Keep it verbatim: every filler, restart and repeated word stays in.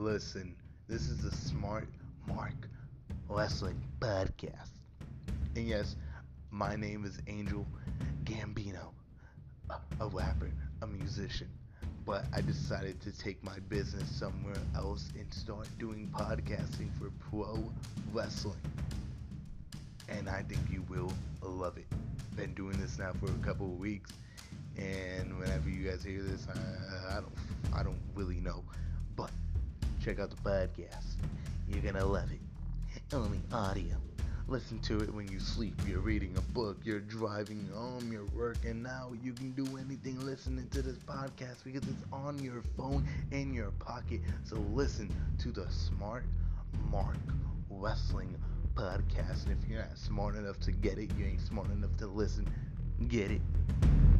listen, this is the Smart Mark Wrestling Podcast. And yes, my name is Angel Gambino, a, a rapper, a musician. But I decided to take my business somewhere else and start doing podcasting for pro wrestling. And I think you will love it. Been doing this now for a couple of weeks, and whenever you guys hear this, I, I don't, I don't really know, but check out the podcast. You're gonna love it. Only audio. Listen to it when you sleep. You're reading a book. You're driving home. You're working out. You can do anything listening to this podcast because it's on your phone in your pocket. So listen to the Smart Mark Wrestling Podcast. And if you're not smart enough to get it, you ain't smart enough to listen. Get it.